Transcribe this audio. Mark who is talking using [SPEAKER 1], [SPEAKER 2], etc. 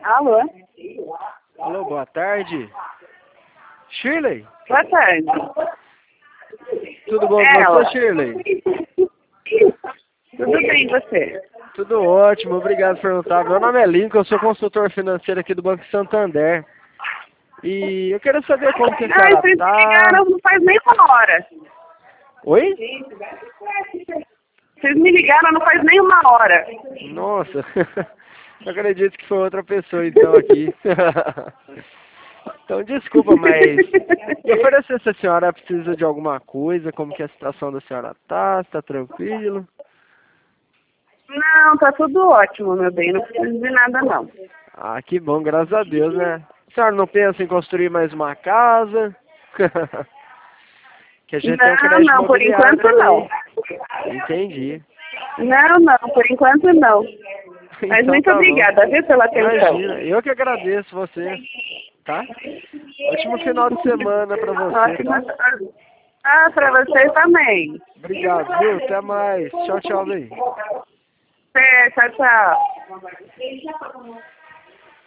[SPEAKER 1] Alô?
[SPEAKER 2] Alô, boa tarde. Shirley?
[SPEAKER 1] Boa tarde.
[SPEAKER 2] Tudo bom com
[SPEAKER 1] Ela.
[SPEAKER 2] você, Shirley?
[SPEAKER 1] Tudo bem, e você?
[SPEAKER 2] Tudo ótimo, obrigado por perguntar. Meu nome é Lincoln, eu sou consultor financeiro aqui do Banco Santander. E eu quero saber como que a senhora
[SPEAKER 1] Vocês me
[SPEAKER 2] tá.
[SPEAKER 1] ligaram não faz nem uma hora.
[SPEAKER 2] Oi?
[SPEAKER 1] Vocês me ligaram não faz nem uma hora.
[SPEAKER 2] Nossa, eu acredito que foi outra pessoa então aqui. Então desculpa, mas eu oferecer se a senhora precisa de alguma coisa, como que a situação da senhora tá, está tranquilo?
[SPEAKER 1] Não, tá tudo ótimo, meu bem. Não preciso de nada, não.
[SPEAKER 2] Ah, que bom, graças a Deus, né? A senhora não pensa em construir mais uma casa? Que a gente tem um crédito
[SPEAKER 1] Não, por
[SPEAKER 2] imobiliário
[SPEAKER 1] enquanto não.
[SPEAKER 2] também. Entendi.
[SPEAKER 1] Não, por enquanto não. Mas
[SPEAKER 2] Então
[SPEAKER 1] muito
[SPEAKER 2] tá bom.
[SPEAKER 1] obrigada, viu, pela atenção.
[SPEAKER 2] Imagina, eu que agradeço você, tá? Ótimo final de semana pra você,
[SPEAKER 1] Ótimo.
[SPEAKER 2] tá?
[SPEAKER 1] Ah, pra você também.
[SPEAKER 2] Obrigado, viu? Até mais. Tchau, tchau, bem.
[SPEAKER 1] Tchau, tchau.